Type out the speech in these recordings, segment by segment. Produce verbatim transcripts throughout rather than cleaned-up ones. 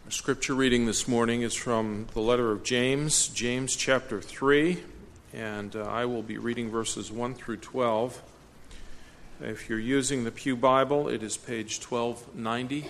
Our scripture reading this morning is from the letter of James, James chapter three, and uh, I will be reading verses one through twelve. If you're using the Pew Bible, it is page twelve ninety.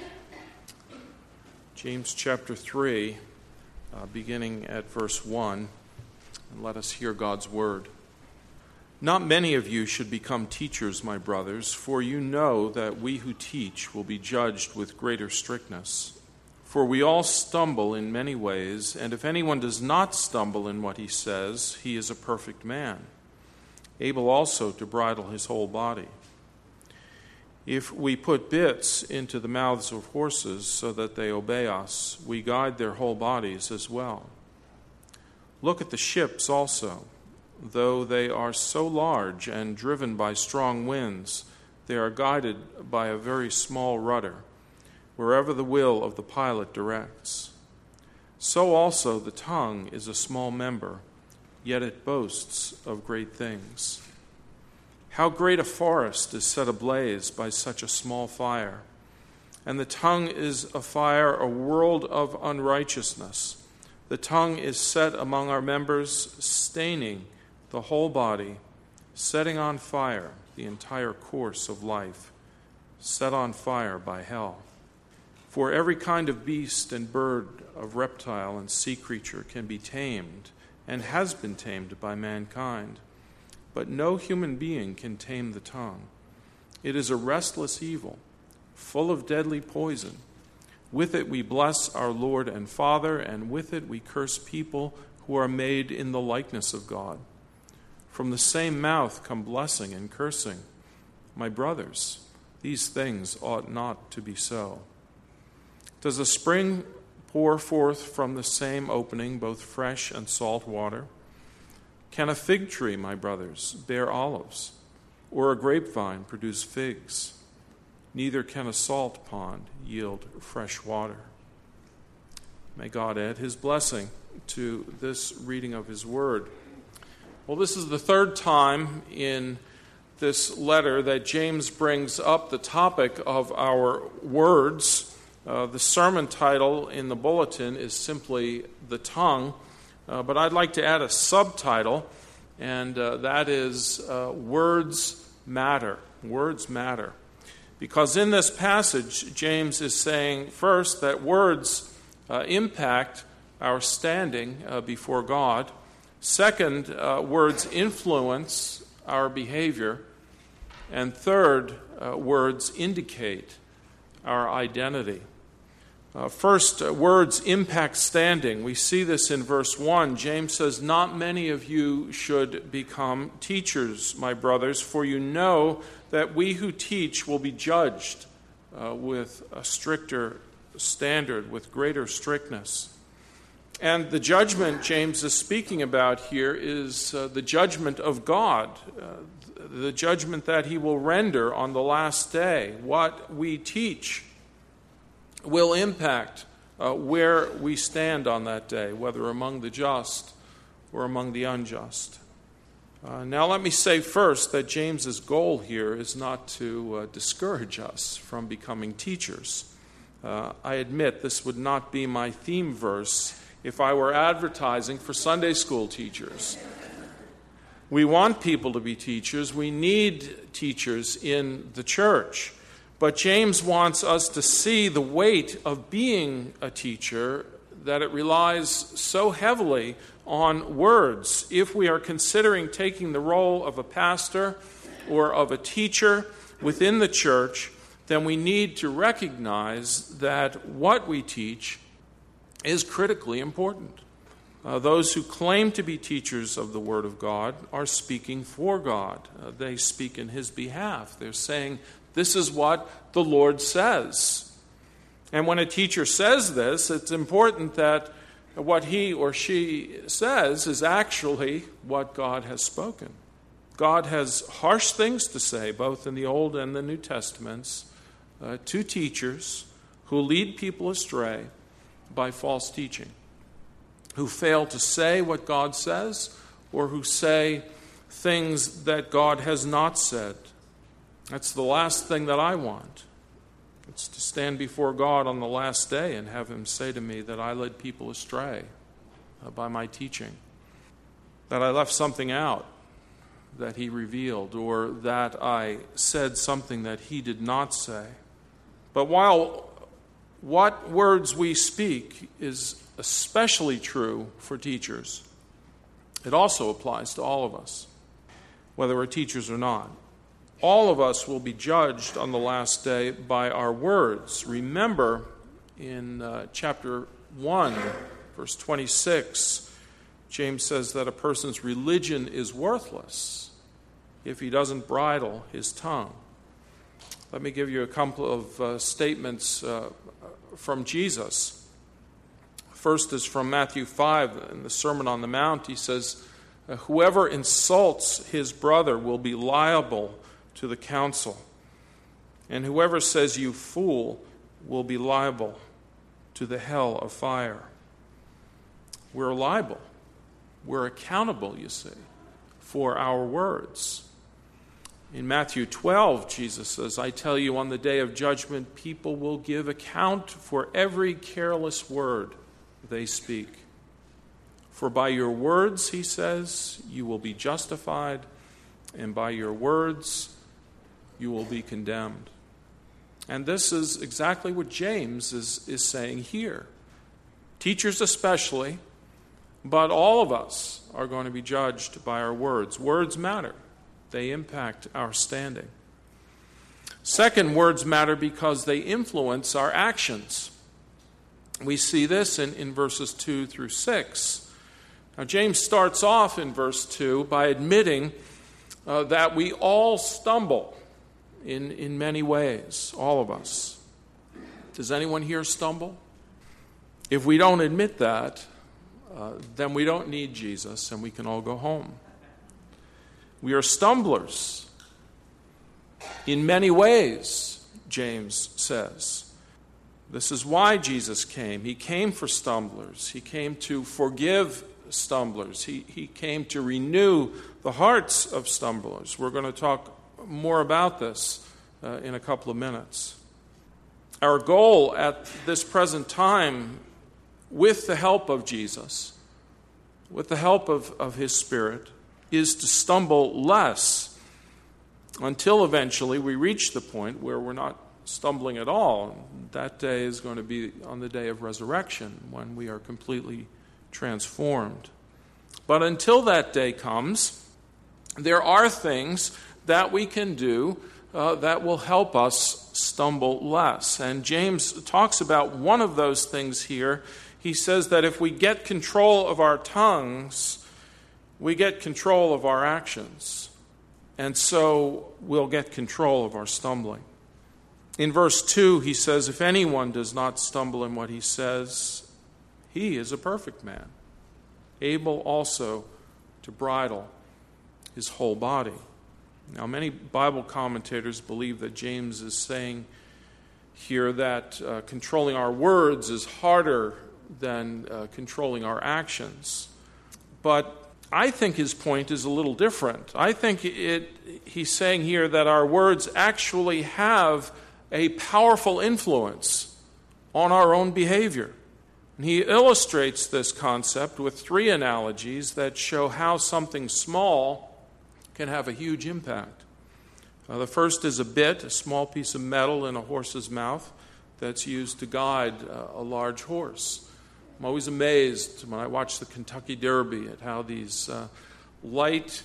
James chapter three, uh, beginning at verse one, and let us hear God's word. Not many of you should become teachers, my brothers, for you know that we who teach will be judged with greater strictness. For we all stumble in many ways, and if anyone does not stumble in what he says, he is a perfect man, able also to bridle his whole body. If we put bits into the mouths of horses so that they obey us, we guide their whole bodies as well. Look at the ships also. Though they are so large and driven by strong winds, they are guided by a very small rudder, wherever the will of the pilot directs. So also the tongue is a small member, yet it boasts of great things. How great a forest is set ablaze by such a small fire! And the tongue is a fire, a world of unrighteousness. The tongue is set among our members, staining the whole body, setting on fire the entire course of life, set on fire by hell. For every kind of beast and bird, of reptile and sea creature can be tamed, and has been tamed by mankind. But no human being can tame the tongue. It is a restless evil, full of deadly poison. With it we bless our Lord and Father, and with it we curse people who are made in the likeness of God. From the same mouth come blessing and cursing. My brothers, these things ought not to be so. Does a spring pour forth from the same opening both fresh and salt water? Can a fig tree, my brothers, bear olives, or a grapevine produce figs? Neither can a salt pond yield fresh water. May God add his blessing to this reading of his word. Well, this is the third time in this letter that James brings up the topic of our words. Uh, the sermon title in the bulletin is simply The Tongue, uh, but I'd like to add a subtitle, and uh, that is uh, Words Matter. Words matter. Because in this passage, James is saying, first, that words uh, impact our standing uh, before God. Second, uh, words influence our behavior. And third, uh, words indicate our identity. Uh, first, uh, words impact standing. We see this in verse one. James says, not many of you should become teachers, my brothers, for you know that we who teach will be judged uh, with a stricter standard, with greater strictness. And the judgment James is speaking about here is uh, the judgment of God, uh, the judgment that he will render on the last day. What we teach will impact uh, where we stand on that day, whether among the just or among the unjust. Uh, now let me say first that James's goal here is not to uh, discourage us from becoming teachers. Uh, I admit this would not be my theme verse if I were advertising for Sunday school teachers. We want people to be teachers. We need teachers in the church. But James wants us to see the weight of being a teacher, that it relies so heavily on words. If we are considering taking the role of a pastor or of a teacher within the church, then we need to recognize that what we teach is critically important. Uh, those who claim to be teachers of the Word of God are speaking for God. Uh, they speak in his behalf. They're saying, this is what the Lord says. And when a teacher says this, it's important that what he or she says is actually what God has spoken. God has harsh things to say, both in the Old and the New Testaments, uh, to teachers who lead people astray by false teaching, who fail to say what God says, or who say things that God has not said. That's the last thing that I want. It's to stand before God on the last day and have him say to me that I led people astray uh, by my teaching, that I left something out that he revealed, or that I said something that he did not say. But while what words we speak is especially true for teachers, it also applies to all of us, whether we're teachers or not. All of us will be judged on the last day by our words. Remember, in uh, chapter one, verse twenty-six, James says that a person's religion is worthless if he doesn't bridle his tongue. Let me give you a couple of uh, statements uh, from Jesus. First is from Matthew five, in the Sermon on the Mount. He says, "Whoever insults his brother will be liable to the council, and whoever says 'you fool' will be liable to the hell of fire." We're liable. We're accountable, you see, for our words. In Matthew twelve, Jesus says, "I tell you, on the day of judgment, people will give account for every careless word they speak. For by your words," he says, "you will be justified, and by your words you will be condemned." And this is exactly what James is, is saying here. Teachers especially, but all of us are going to be judged by our words. Words matter. They impact our standing. Second, words matter because they influence our actions. We see this in, in verses two through six. Now, James starts off in verse two by admitting uh, that we all stumble in, in many ways, all of us. Does anyone here stumble? If we don't admit that, uh, then we don't need Jesus and we can all go home. We are stumblers in many ways, James says. This is why Jesus came. He came for stumblers. He came to forgive stumblers. He, he came to renew the hearts of stumblers. We're going to talk more about this uh, in a couple of minutes. Our goal at this present time, with the help of Jesus, with the help of, of his Spirit, is to stumble less until eventually we reach the point where we're not stumbling at all. That day is going to be on the day of resurrection, when we are completely transformed. But until that day comes, there are things that we can do uh, that will help us stumble less. And James talks about one of those things here. He says that if we get control of our tongues, we get control of our actions, and so we'll get control of our stumbling. In verse two, he says, "If anyone does not stumble in what he says, he is a perfect man, able also to bridle his whole body." Now, many Bible commentators believe that James is saying here that uh, controlling our words is harder than uh, controlling our actions. But I think his point is a little different. I think it, he's saying here that our words actually have a powerful influence on our own behavior. And he illustrates this concept with three analogies that show how something small can have a huge impact. Uh, the first is a bit, a small piece of metal in a horse's mouth that's used to guide uh, a large horse. I'm always amazed when I watch the Kentucky Derby at how these uh, light,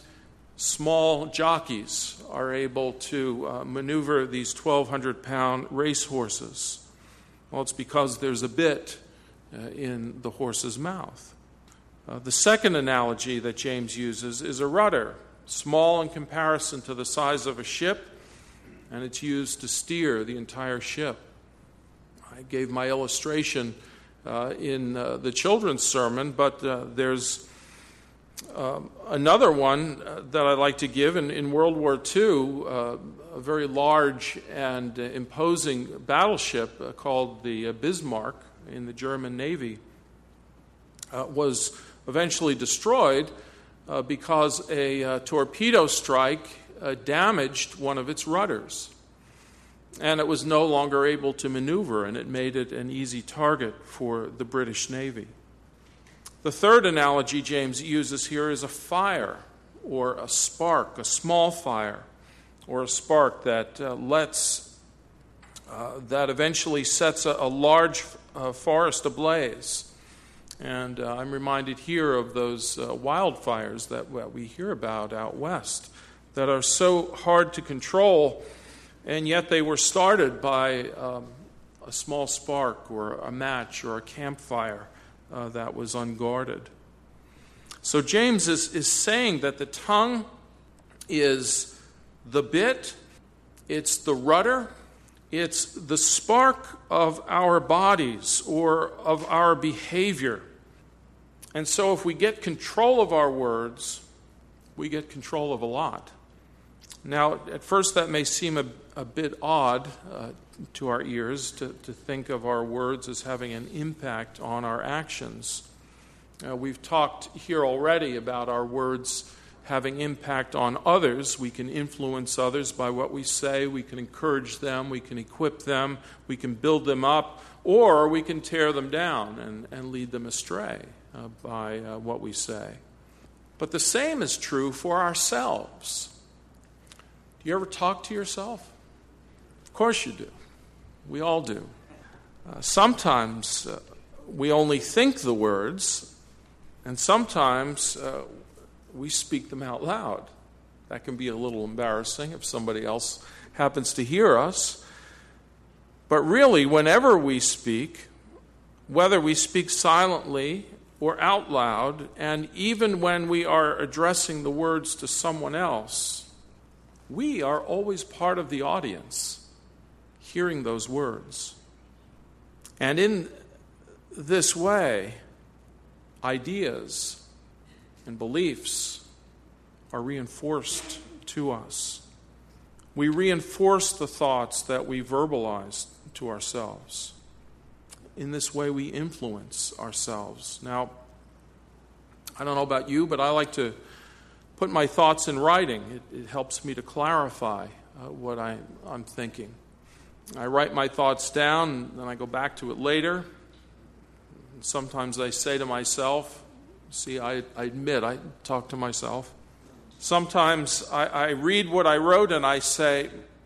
small jockeys are able to uh, maneuver these twelve hundred pound racehorses. Well, it's because there's a bit uh, in the horse's mouth. Uh, the second analogy that James uses is a rudder, small in comparison to the size of a ship, and it's used to steer the entire ship. I gave my illustration Uh, in uh, the children's sermon, but uh, there's uh, another one uh, that I like to give. In, in World War Two, uh, a very large and uh, imposing battleship uh, called the uh, Bismarck in the German Navy uh, was eventually destroyed uh, because a uh, torpedo strike uh, damaged one of its rudders. and it was no longer able to maneuver, and it made it an easy target for the British Navy. The third analogy James uses here is a fire or a spark, a small fire or a spark that uh, lets, uh, that eventually sets a, a large uh, forest ablaze. And uh, I'm reminded here of those uh, wildfires that well, we hear about out west that are so hard to control, and yet they were started by um, a small spark or a match or a campfire uh, that was unguarded. So James is, is saying that the tongue is the bit, it's the rudder, it's the spark of our bodies or of our behavior. And so if we get control of our words, we get control of a lot. Now, at first that may seem a, a bit odd uh, to our ears to, to think of our words as having an impact on our actions. Uh, we've talked here already about our words having impact on others. We can influence others by what we say. We can encourage them. We can equip them. We can build them up. Or we can tear them down and, and lead them astray uh, by uh, what we say. But the same is true for ourselves. Do you ever talk to yourself? Of course you do. We all do. Uh, sometimes uh, we only think the words, and sometimes uh, we speak them out loud. That can be a little embarrassing if somebody else happens to hear us. But really, whenever we speak, whether we speak silently or out loud, and even when we are addressing the words to someone else, we are always part of the audience hearing those words. And in this way, ideas and beliefs are reinforced to us. We reinforce the thoughts that we verbalize to ourselves. In this way, we influence ourselves. Now, I don't know about you, but I like to put my thoughts in writing. It, it helps me to clarify uh, what I, I'm thinking. I write my thoughts down, and then I go back to it later. Sometimes I say to myself, see, I, I admit, I talk to myself. Sometimes I, I read what I wrote and I say,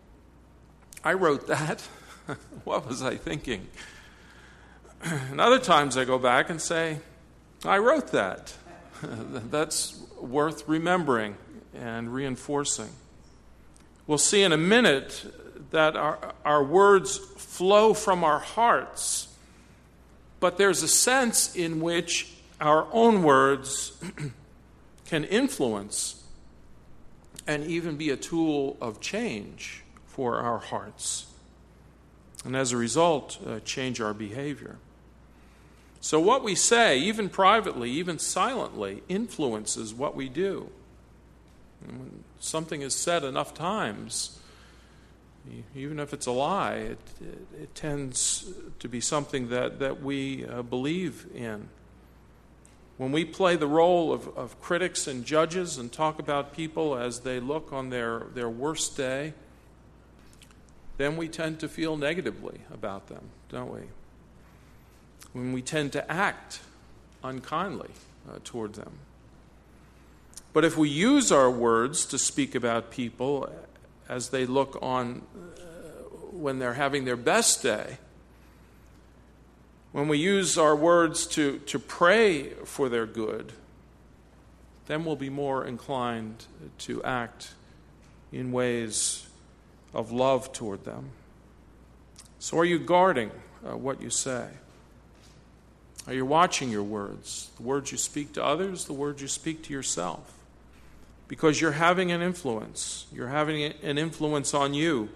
I wrote that. What was I thinking? And other times I go back and say, I wrote that. That's worth remembering and reinforcing. We'll see in a minute that our, our words flow from our hearts, but there's a sense in which our own words can influence and even be a tool of change for our hearts, and as a result, uh, change our behavior. So what we say, even privately, even silently, influences what we do. And when something is said enough times, even if it's a lie, it, it, it tends to be something that, that we uh, believe in. When we play the role of, of critics and judges and talk about people as they look on their, their worst day, then we tend to feel negatively about them, don't we? When we tend to act unkindly uh, toward them. But if we use our words to speak about people as they look on uh, when they're having their best day, when we use our words to, to pray for their good, then we'll be more inclined to act in ways of love toward them. So are you guarding uh, what you say? Are you watching your words? The words you speak to others, the words you speak to yourself? Because you're having an influence. You're having an influence on you.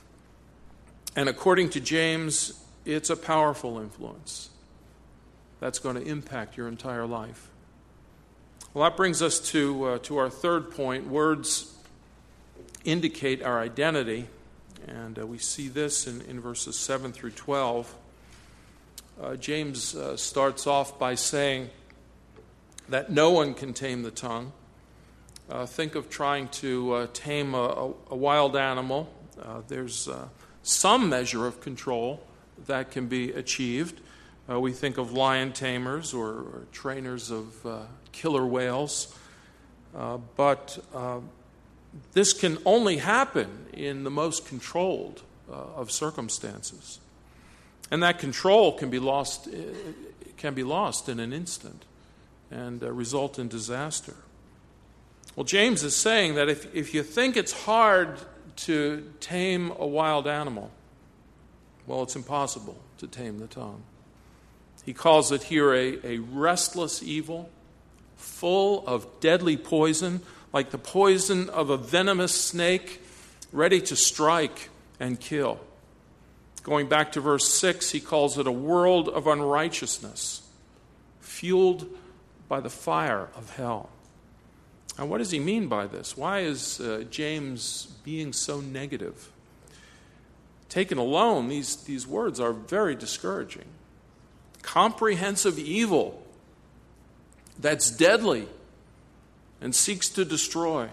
And according to James, it's a powerful influence that's going to impact your entire life. Well, that brings us to, uh, to our third point. Words indicate our identity. And uh, we see this in, in verses seven through twelve. Uh, James uh, starts off by saying that no one can tame the tongue. Uh, think of trying to uh, tame a, a, a wild animal. Uh, there's uh, some measure of control that can be achieved. Uh, we think of lion tamers or, or trainers of uh, killer whales. Uh, but uh, this can only happen in the most controlled uh, of circumstances. And that control can be lost, can be lost in an instant and uh, result in disaster. Well, James is saying that if, if you think it's hard to tame a wild animal, well, it's impossible to tame the tongue. He calls it here a, a restless evil, full of deadly poison, like the poison of a venomous snake, ready to strike and kill. Going back to verse six, he calls it a world of unrighteousness, fueled by the fire of hell. Now, what does he mean by this? Why is uh, James being so negative? Taken alone, these, these words are very discouraging. Comprehensive evil that's deadly and seeks to destroy.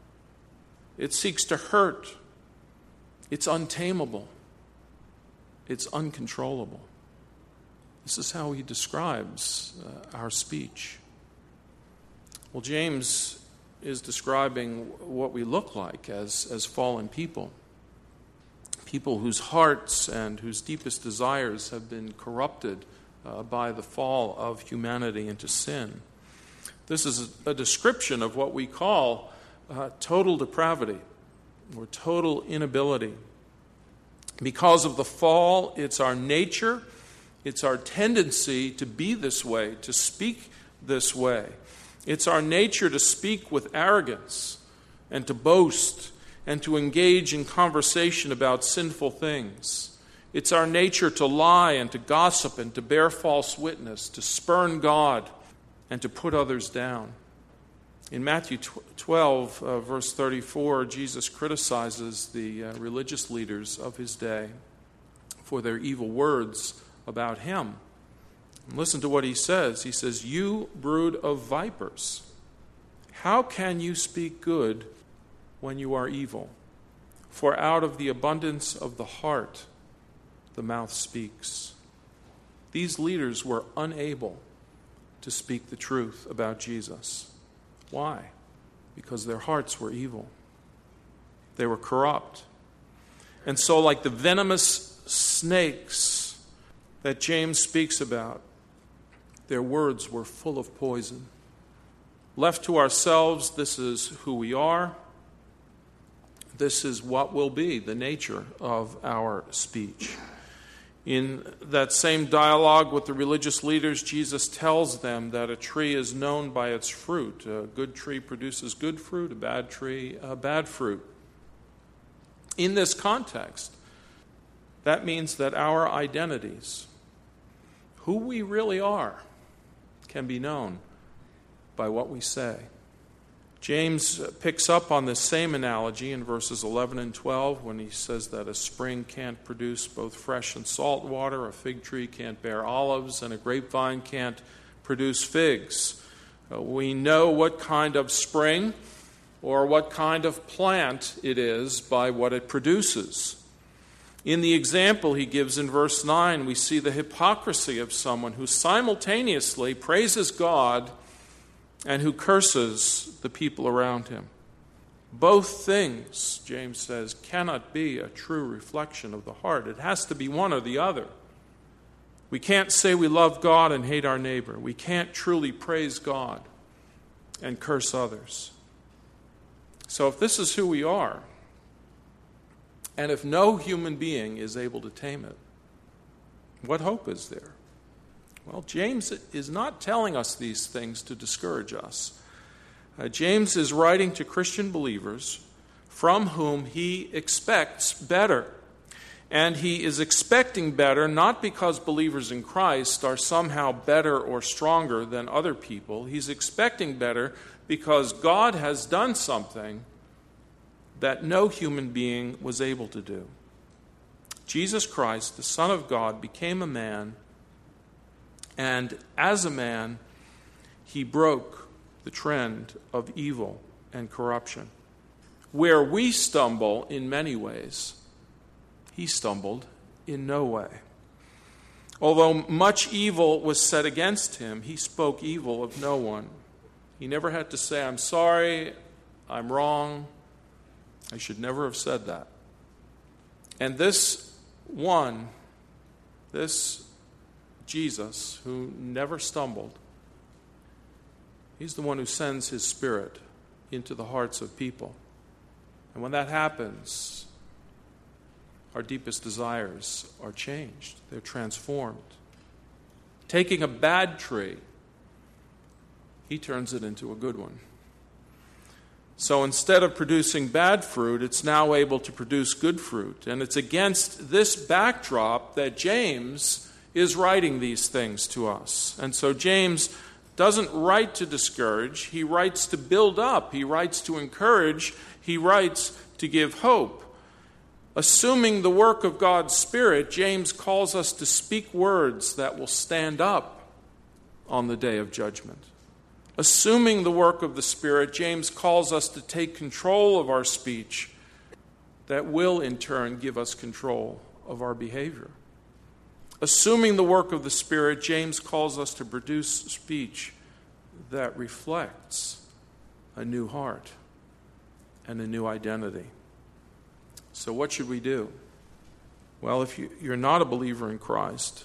It seeks to hurt. It's untamable. It's uncontrollable. This is how he describes uh, our speech. Well, James is describing what we look like as, as fallen people. People whose hearts and whose deepest desires have been corrupted uh, by the fall of humanity into sin. This is a, a description of what we call uh, total depravity or total inability. Because of the fall, it's our nature, it's our tendency to be this way, to speak this way. It's our nature to speak with arrogance and to boast and to engage in conversation about sinful things. It's our nature to lie and to gossip and to bear false witness, to spurn God and to put others down. In Matthew twelve, uh, verse thirty-four, Jesus criticizes the uh, religious leaders of his day for their evil words about him. And listen to what he says. He says, "You brood of vipers, how can you speak good when you are evil? For out of the abundance of the heart, the mouth speaks." These leaders were unable to speak the truth about Jesus. Why? Because their hearts were evil. They were corrupt. And so, like the venomous snakes that James speaks about, their words were full of poison. Left to ourselves, this is who we are. This is what will be the nature of our speech. In that same dialogue with the religious leaders, Jesus tells them that a tree is known by its fruit. A good tree produces good fruit, a bad tree, a bad fruit. In this context, that means that our identities, who we really are, can be known by what we say. James picks up on this same analogy in verses eleven and twelve when he says that a spring can't produce both fresh and salt water, a fig tree can't bear olives, and a grapevine can't produce figs. Uh, we know what kind of spring or what kind of plant it is by what it produces. In the example he gives in verse nine, we see the hypocrisy of someone who simultaneously praises God and who curses the people around him. Both things, James says, cannot be a true reflection of the heart. It has to be one or the other. We can't say we love God and hate our neighbor. We can't truly praise God and curse others. So if this is who we are, and if no human being is able to tame it, what hope is there? Well, James is not telling us these things to discourage us. Uh, James is writing to Christian believers from whom he expects better. And he is expecting better not because believers in Christ are somehow better or stronger than other people. He's expecting better because God has done something that no human being was able to do. Jesus Christ, the Son of God, became a man. And as a man, he broke the trend of evil and corruption. Where we stumble in many ways he stumbled in no way. Although much evil was said against him, he spoke evil of no one. He never had to say, I'm sorry, I'm wrong, I should never have said that. And this one, this Jesus, who never stumbled, he's the one who sends his Spirit into the hearts of people. And when that happens, our deepest desires are changed. They're transformed. Taking a bad tree, he turns it into a good one. So instead of producing bad fruit, it's now able to produce good fruit. And it's against this backdrop that James is writing these things to us. And so James doesn't write to discourage. He writes to build up. He writes to encourage. He writes to give hope. Assuming the work of God's Spirit, James calls us to speak words that will stand up on the day of judgment. Assuming the work of the Spirit, James calls us to take control of our speech that will in turn give us control of our behavior. Assuming the work of the Spirit, James calls us to produce speech that reflects a new heart and a new identity. So what should we do? Well, if you, you're not a believer in Christ,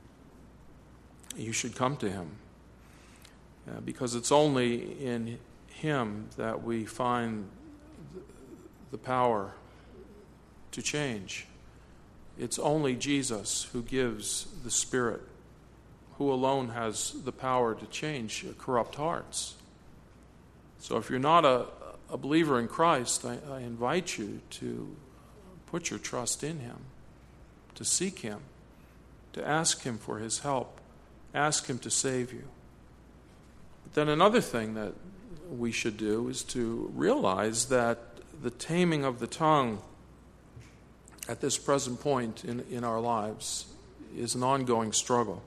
you should come to him. Uh, because it's only in him that we find the power to change. It's only Jesus who gives the Spirit, who alone has the power to change corrupt hearts. So if you're not a, a believer in Christ, I, I invite you to put your trust in him, to seek him, to ask him for his help, ask him to save you. But then another thing that we should do is to realize that the taming of the tongue at this present point in, in our lives is an ongoing struggle.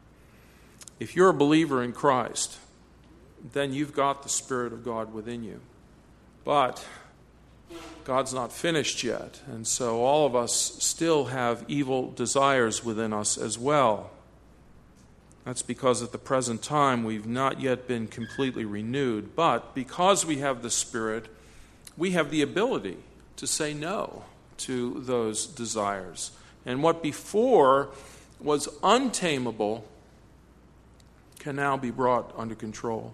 If you're a believer in Christ, then you've got the Spirit of God within you. But God's not finished yet, and so all of us still have evil desires within us as well. That's because at the present time we've not yet been completely renewed. But because we have the Spirit, we have the ability to say no to those desires. And what before was untamable can now be brought under control.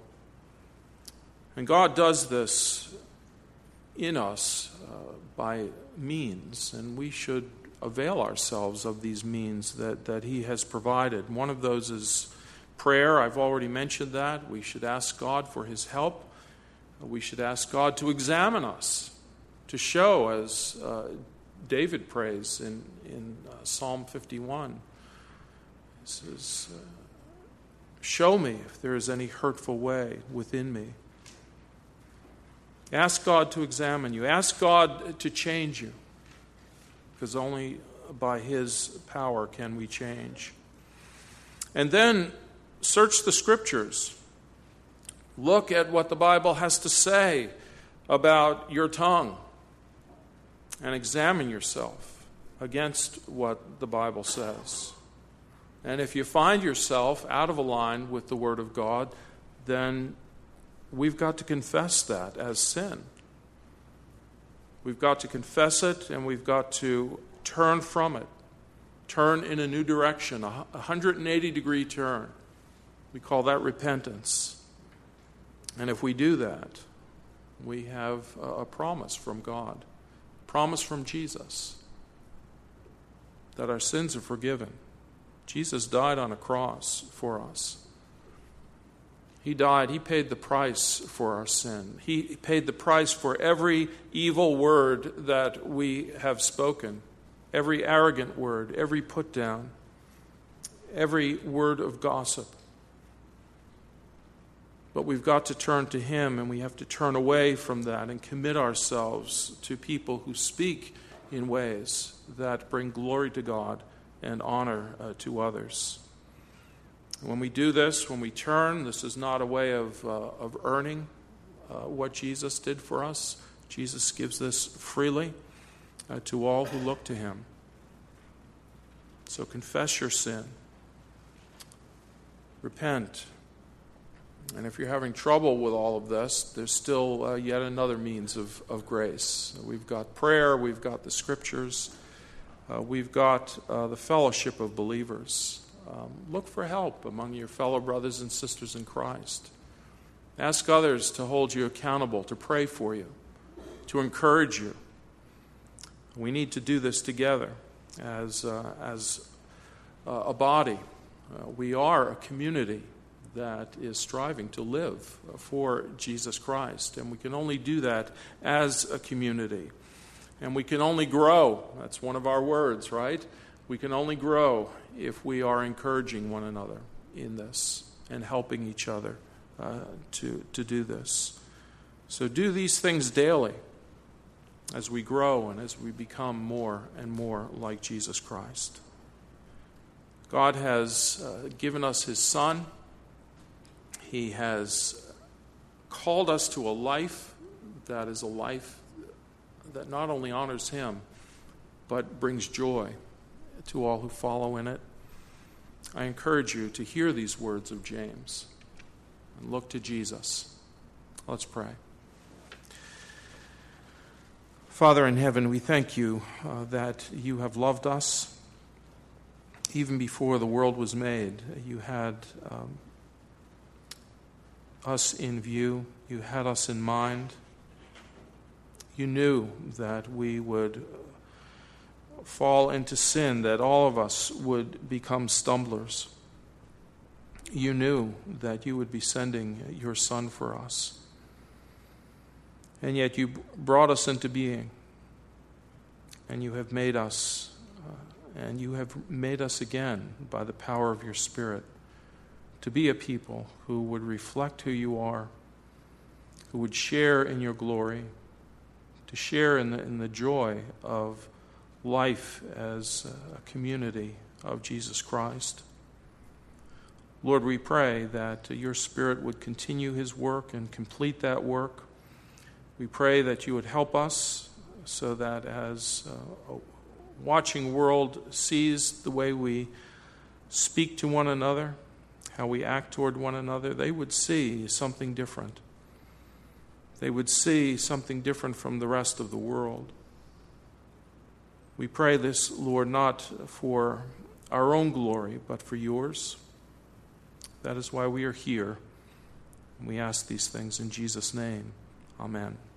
And God does this in us uh, by means, and we should avail ourselves of these means that, that he has provided. One of those is prayer. I've already mentioned that. We should ask God for his help. We should ask God to examine us, to show, as uh, David prays in, in uh, Psalm fifty-one. He says, uh, show me if there is any hurtful way within me. Ask God to examine you. Ask God to change you, because only by his power can we change. And then search the Scriptures. Look at what the Bible has to say about your tongue and examine yourself against what the Bible says. And if you find yourself out of line with the Word of God, then we've got to confess that as sin. We've got to confess it, and we've got to turn from it. Turn in a new direction, a one hundred eighty degree turn. We call that repentance. And if we do that, we have a promise from God, a promise from Jesus, that our sins are forgiven. Jesus died on a cross for us. He died. He paid the price for our sin. He paid the price for every evil word that we have spoken, every arrogant word, every put down, every word of gossip. But we've got to turn to him, and we have to turn away from that and commit ourselves to people who speak in ways that bring glory to God and honor uh, to others. When we do this, when we turn, this is not a way of, uh, of earning uh, what Jesus did for us. Jesus gives this freely uh, to all who look to him. So confess your sin. Repent. And if you're having trouble with all of this, there's still uh, yet another means of, of grace. We've got prayer, we've got the Scriptures, uh, we've got uh, the fellowship of believers. Um, look for help among your fellow brothers and sisters in Christ. Ask others to hold you accountable, to pray for you, to encourage you. We need to do this together as, uh, as uh, a body. Uh, we are a community that is striving to live for Jesus Christ. And we can only do that as a community. And we can only grow. That's one of our words, right? We can only grow if we are encouraging one another in this and helping each other uh, to, to do this. So do these things daily as we grow and as we become more and more like Jesus Christ. God has uh, given us His Son. He has called us to a life that is a life that not only honors Him, but brings joy to all who follow in it. I encourage you to hear these words of James and look to Jesus. Let's pray. Father in heaven, we thank you uh, that you have loved us even before the world was made. You had um, us in view. You had us in mind. You knew that we would fall into sin, that all of us would become stumblers. You knew that you would be sending your Son for us. And yet you brought us into being. And you have made us, uh, and you have made us again by the power of your Spirit to be a people who would reflect who you are, who would share in your glory, to share in the, in the joy of life as a community of Jesus Christ. Lord, we pray that your Spirit would continue his work and complete that work. We pray that you would help us so that as a watching world sees the way we speak to one another, how we act toward one another, they would see something different. They would see something different from the rest of the world. We pray this, Lord, not for our own glory, but for yours. That is why we are here. We ask these things in Jesus' name. Amen.